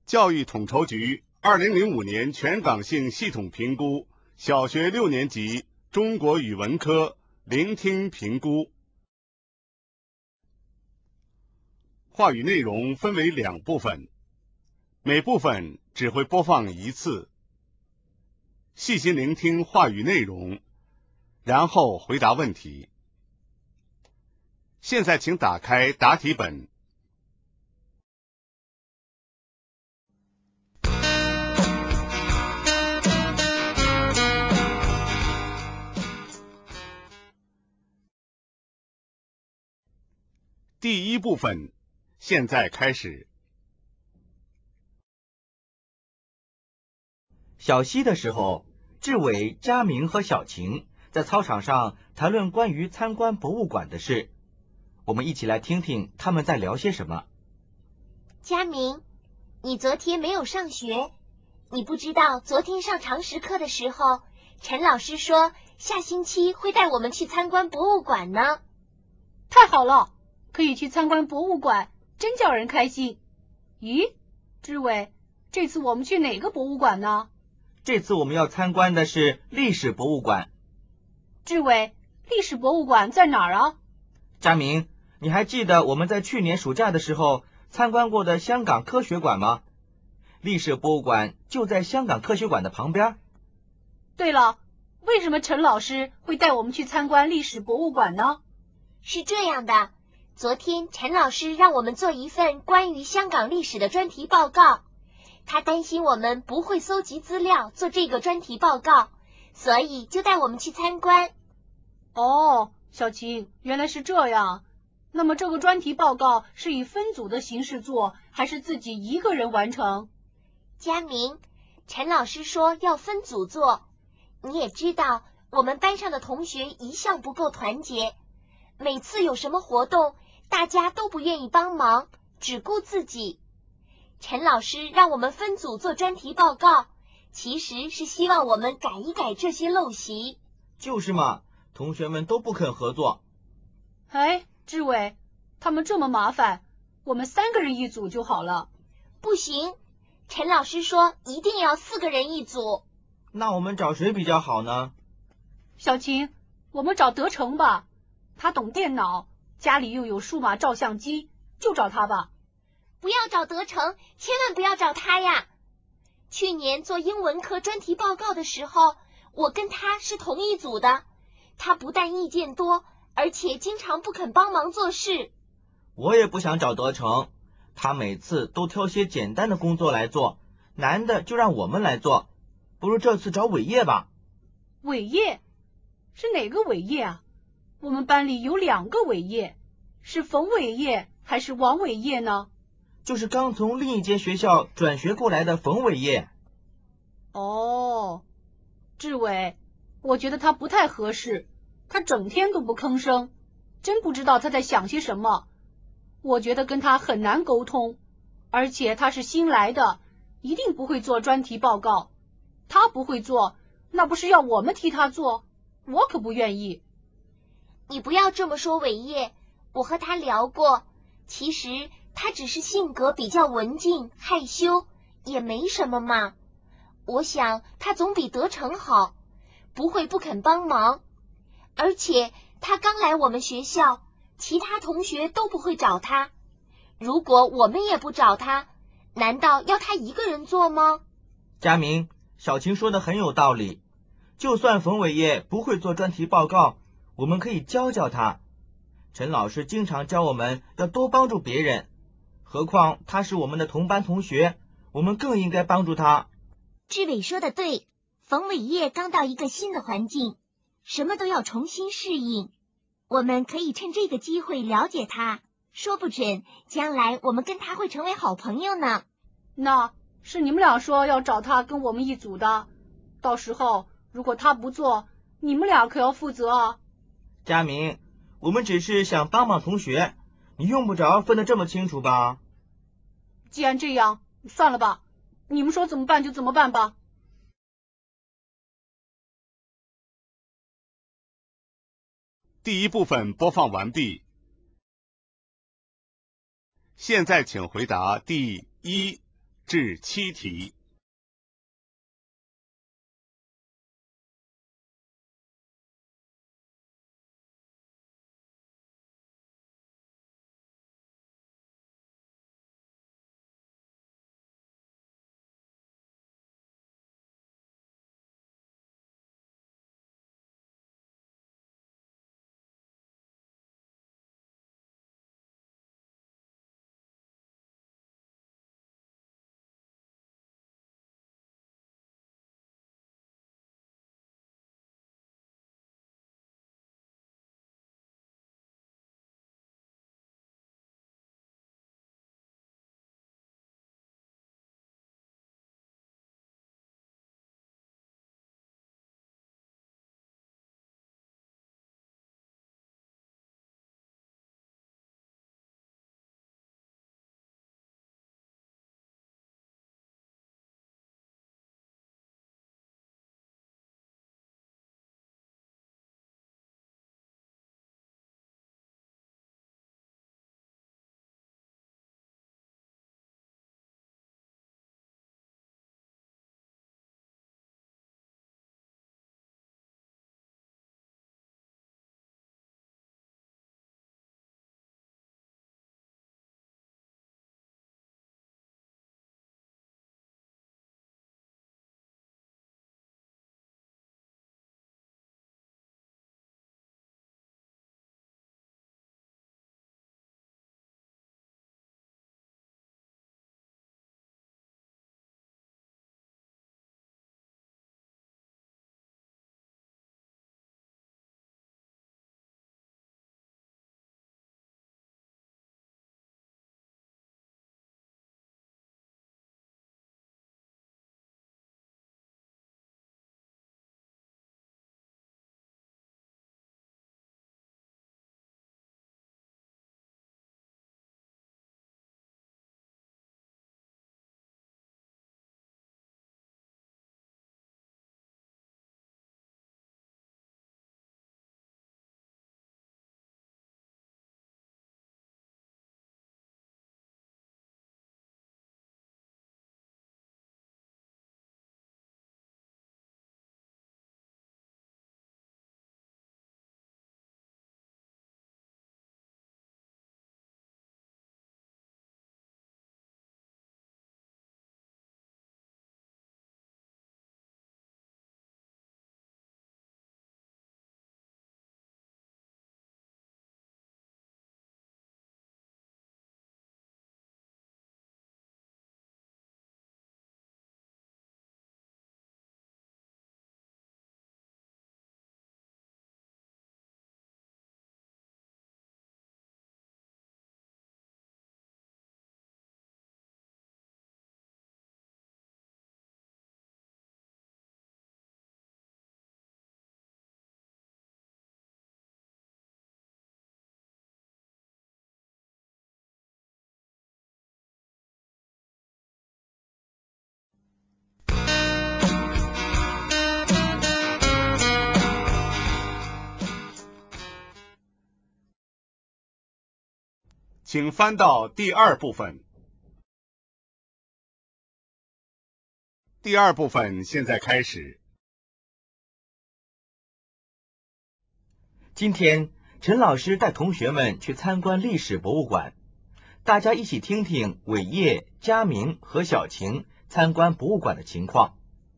教育统筹局2005年全港性系统评估小学6年级中国语文科聆听评估。话语内容分为2部分，每部分只会播放1次。细心聆听话语内容，然后回答问题。现在请打开答题本。第1部分，现在开始。 小息的时候，志伟、佳明和小晴在操场上谈论关于参观博物馆的事。我们一起来听听他们在聊些什么。 佳明，你昨天没有上学，你不知道昨天上常识课的时候，陈老师说下星期会带我们去参观博物馆呢。 太好了，可以去参观博物馆，真叫人开心。咦，志伟，这次我们去哪个博物馆呢？ 这次我们要参观的是历史博物馆。 志伟，历史博物馆在哪儿啊？ 佳明，你还记得我们在去年暑假的时候参观过的香港科学馆吗？历史博物馆就在香港科学馆的旁边。 对了，为什么陈老师会带我们去参观历史博物馆呢？ 是这样的，昨天陈老师让我们做一份关于香港历史的专题报告，他担心我们不会搜集资料做这个专题报告，所以就带我们去参观。 哦，小晴，原来是这样。那么这个专题报告是以分组的形式做，还是自己一个人完成？ 佳明，陈老师说要分组做。你也知道，我们班上的同学一向不够团结，每次有什么活动，大家都不愿意帮忙，只顾自己。陈老师让我们分组做专题报告，其实是希望我们改一改这些陋习。 就是嘛，同学们都不肯合作。 哎，志伟，他们这么麻烦，我们3个人一组就好了。 不行，陈老师说一定要4个人一组。 那我们找谁比较好呢？ 小晴，我们找德成吧，他懂电脑，家里又有数码照相机，就找他吧。 不要找德成，千万不要找他呀！去年做英文科专题报告的时候，我跟他是同一组的，他不但意见多，而且经常不肯帮忙做事。 我也不想找德成，他每次都挑些简单的工作来做，难的就让我们来做。不如这次找伟业吧。 伟业？是哪个伟业啊？我们班里有2个伟业，是冯伟业还是王伟业呢？ 就是刚从另一间学校转学过来的冯伟业。 哦，志伟，我觉得他不太合适，他整天都不吭声，真不知道他在想些什么。我觉得跟他很难沟通，而且他是新来的，一定不会做专题报告。他不会做，那不是要我们替他做？我可不愿意。 你不要这么说伟业，我和他聊过，其实他只是性格比较文静害羞，也没什么嘛。我想他总比德成好，不会不肯帮忙。而且他刚来我们学校，其他同学都不会找他。如果我们也不找他，难道要他一个人做吗？ 佳明，小晴说的很有道理。就算冯伟业不会做专题报告，我们可以教教他。陈老师经常教我们要多帮助别人，何况他是我们的同班同学，我们更应该帮助他。 志伟说的对，冯伟业刚到一个新的环境，什么都要重新适应。我们可以趁这个机会了解他，说不准将来我们跟他会成为好朋友呢。 那是你们俩说要找他跟我们一组的，到时候如果他不做，你们俩可要负责啊。 佳明，我们只是想帮帮同学，你用不着分得这么清楚吧？ 既然这样，算了吧，你们说怎么办就怎么办吧。 第1部分播放完毕。现在请回答第1、 至7题。请翻到第2部分。第2部分现在开始。 今天，陈老师带同学们去参观历史博物馆，大家一起听听伟业、佳明和小晴参观博物馆的情况。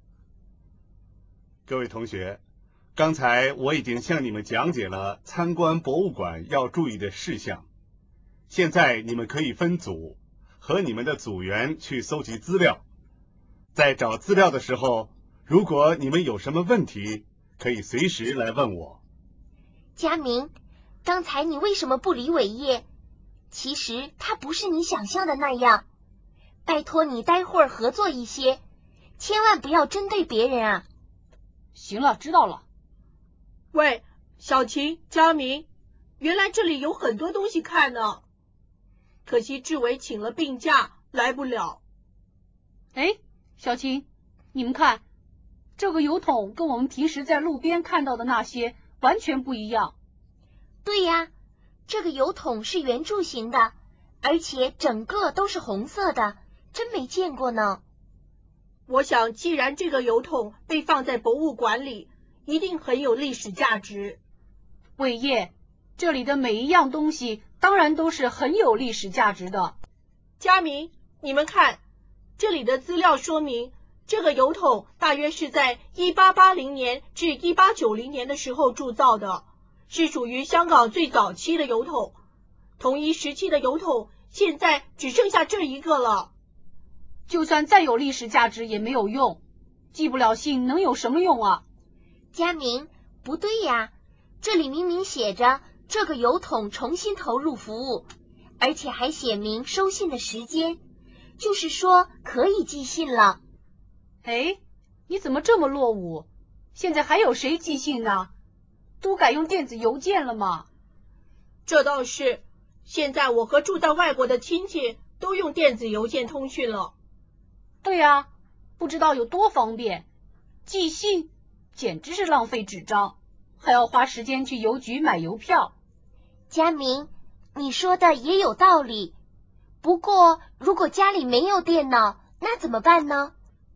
各位同学，刚才我已经向你们讲解了参观博物馆要注意的事项。现在你们可以分组，和你们的组员去搜集资料。在找资料的时候，如果你们有什么问题，可以随时来问我。 佳明，刚才你为什么不理伟业？其实他不是你想象的那样。拜托你待会儿合作一些，千万不要针对别人啊。 行了，知道了。 喂，小晴、佳明，原来这里有很多东西看呢。可惜志伟请了病假，来不了。 哎，小晴，你们看，这个油桶跟我们平时在路边看到的那些完全不一样。 对呀，这个油桶是圆柱形的，而且整个都是红色的， 真没见过呢。 我想，既然这个邮筒被放在博物馆里，一定很有历史价值。 伟业，这里的每一样东西当然都是很有历史价值的。 佳明，你们看，这里的资料说明，这个邮筒大约是在1880年至1890年的时候铸造的，是属于香港最早期的邮筒。同一时期的邮筒现在只剩下这一个了。 就算再有历史价值也没有用，寄不了信能有什么用啊？ 佳明，不对呀，这里明明写着这个邮筒重新投入服务，而且还写明收信的时间，就是说可以寄信了。 哎，你怎么这么落伍？现在还有谁寄信呢？都改用电子邮件了吗？ 这倒是，现在我和住在外国的亲戚都用电子邮件通讯了。 对呀，不知道有多方便。寄信简直是浪费纸张，还要花时间去邮局买邮票。 佳明，你说的也有道理。不过，如果家里没有电脑，那怎么办呢？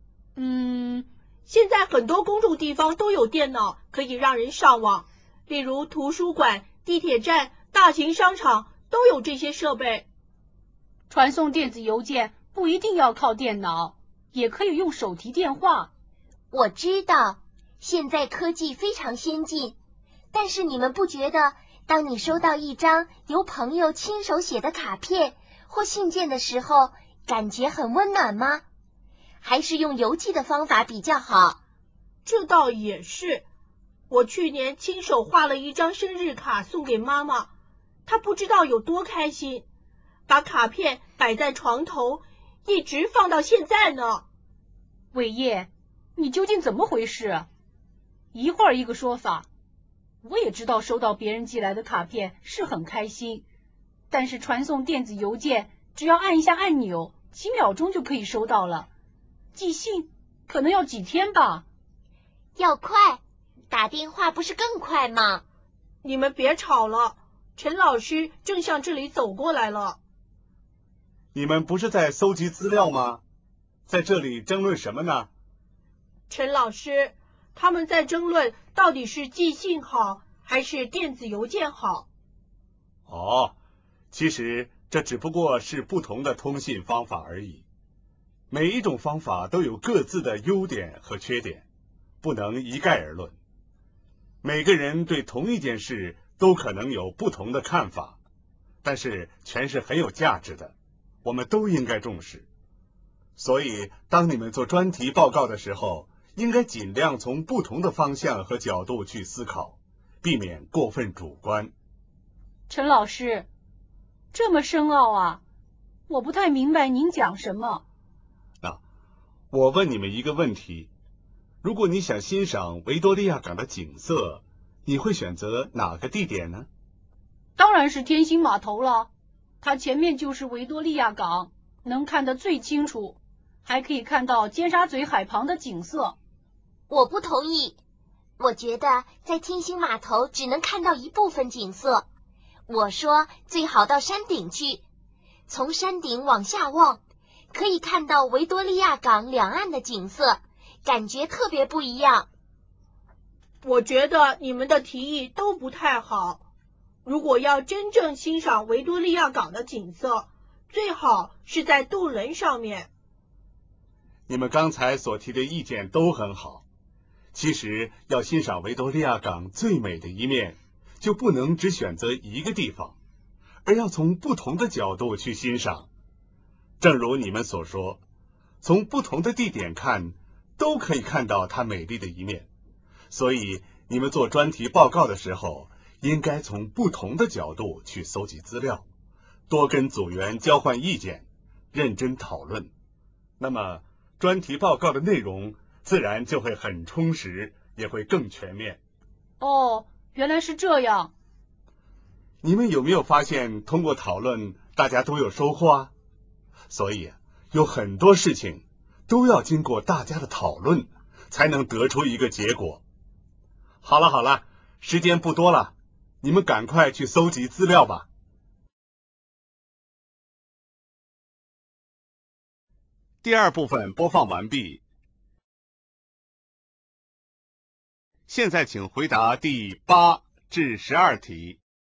现在很多公众地方都有电脑，可以让人上网，例如图书馆、地铁站、大型商场都有这些设备。 传送电子邮件不一定要靠电脑，也可以用手提电话。 我知道，现在科技非常先进，但是你们不觉得，当你收到一张由朋友亲手写的卡片或信件的时候，感觉很温暖吗？还是用邮寄的方法比较好？ 这倒也是。我去年亲手画了一张生日卡送给妈妈，她不知道有多开心，把卡片摆在床头，一直放到现在呢。 伟业，你究竟怎么回事？一会儿一个说法。我也知道收到别人寄来的卡片是很开心，但是传送电子邮件只要按一下按钮，几秒钟就可以收到了。寄信可能要几天吧。 要快，打电话不是更快吗？ 你们别吵了，陈老师正向这里走过来了。 你们不是在搜集资料吗？在这里争论什么呢？ 陈老师，他们在争论到底是寄信好还是电子邮件好。 哦，其实这只不过是不同的通信方法而已。每一种方法都有各自的优点和缺点，不能一概而论。每个人对同一件事都可能有不同的看法，但是全是很有价值的，我们都应该重视。所以，当你们做专题报告的时候，应该尽量从不同的方向和角度去思考，避免过分主观。 陈老师，这么深奥啊，我不太明白您讲什么。 我问你们一个问题，如果你想欣赏维多利亚港的景色，你会选择哪个地点呢？ 当然是天星码头了，它前面就是维多利亚港，能看得最清楚，还可以看到尖沙咀海旁的景色。 我不同意，我觉得在天星码头只能看到一部分景色。我说最好到山顶去，从山顶往下望，可以看到维多利亚港两岸的景色，感觉特别不一样。 我觉得你们的提议都不太好。如果要真正欣赏维多利亚港的景色，最好是在渡轮上面。 你们刚才所提的意见都很好。其实要欣赏维多利亚港最美的一面，就不能只选择一个地方，而要从不同的角度去欣赏。正如你们所说，从不同的地点看，都可以看到它美丽的一面。所以你们做专题报告的时候，应该从不同的角度去搜集资料，多跟组员交换意见，认真讨论。那么专题报告的内容自然就会很充实，也会更全面。 哦，原来是这样。 你们有没有发现，通过讨论，大家都有收获啊？所以有很多事情都要经过大家的讨论，才能得出一个结果。好了，时间不多了，你们赶快去搜集资料吧。 第二部分播放完毕。现在请回答第8至12题。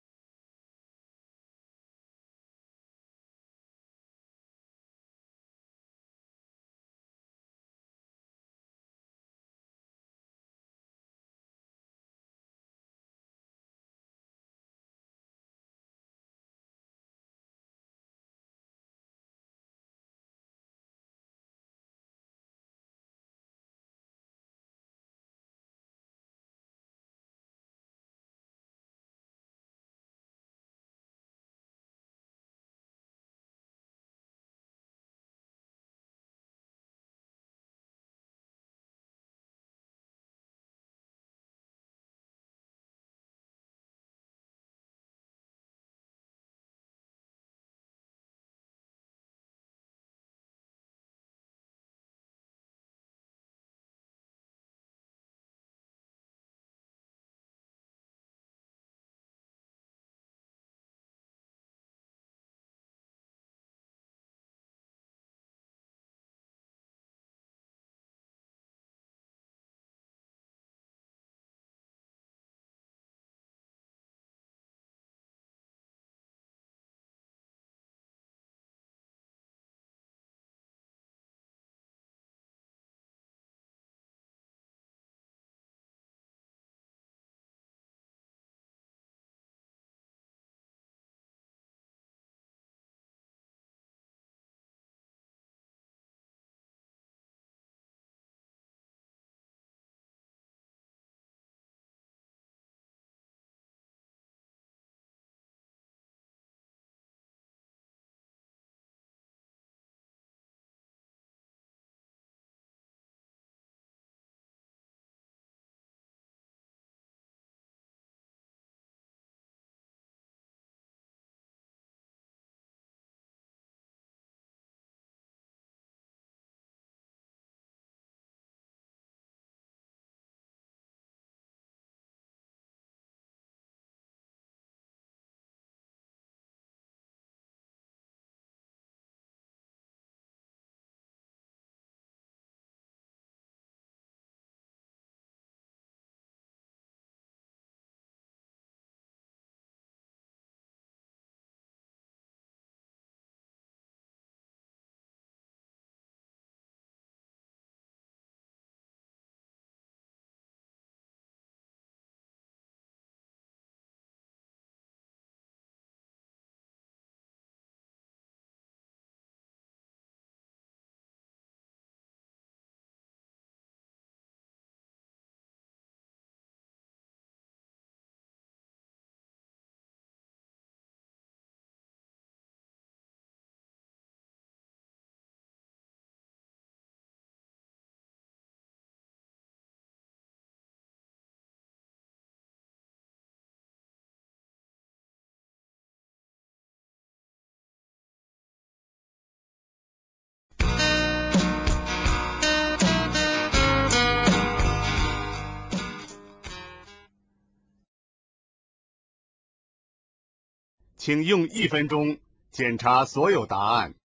请用1分钟检查所有答案。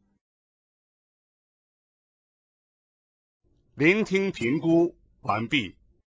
聆听评估完毕。